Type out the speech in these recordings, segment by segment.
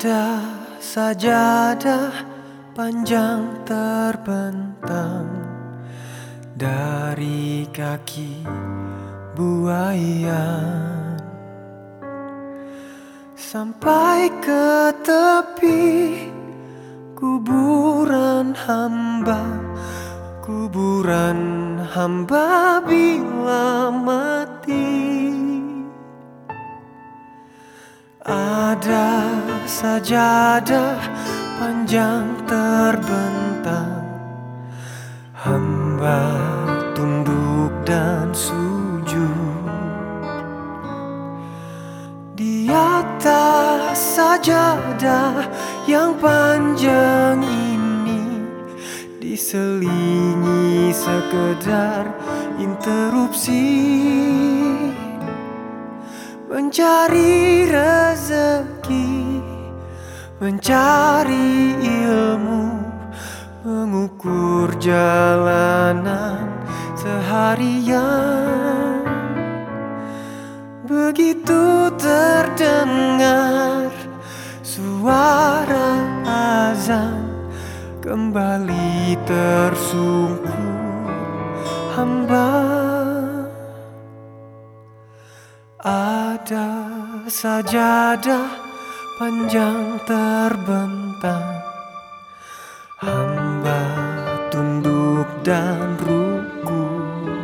Ada sajadah panjang terbentang dari kaki buaya sampai ke tepi kuburan hamba bila mati. Ada sajadah panjang terbentang, hamba tunduk dan sujud. Di atas sajadah yang panjang ini diselingi sekedar interupsi, mencari rezeki, mencari ilmu, mengukur jalanan seharian. Begitu terdengar suara azan, kembali tersungkur hamba. Ada sajadah panjang terbentang, hamba tunduk dan rukuk.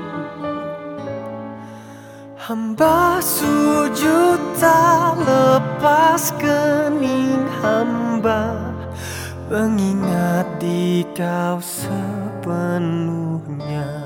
Hamba sujud tak lepas kening hamba, mengingat di Kau sepenuhnya.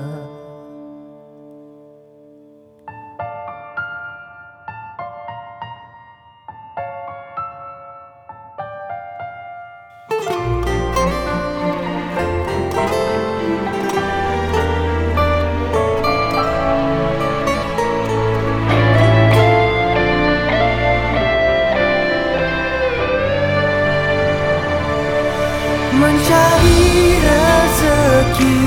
Mencari rezeki,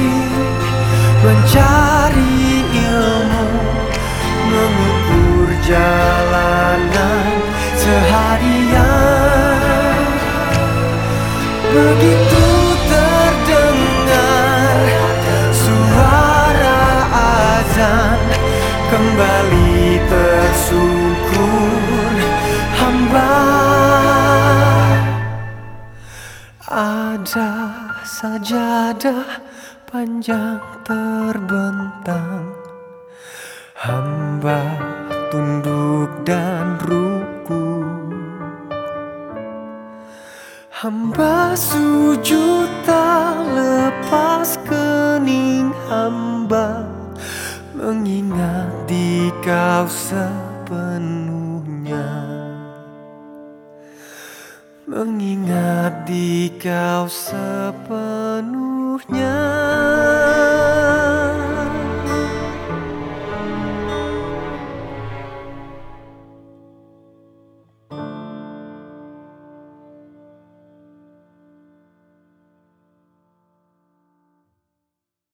mencari ilmu, mengukur jalanan seharian. Begitu terdengar suara azan, kembali tersungkur hamba. Ada sajadah panjang terbentang, hamba tunduk dan rukuk. Hamba sujud tak lepas kening hamba, mengingat di Kau sepenuhnya. Mengingat di Kau sepenuhnya.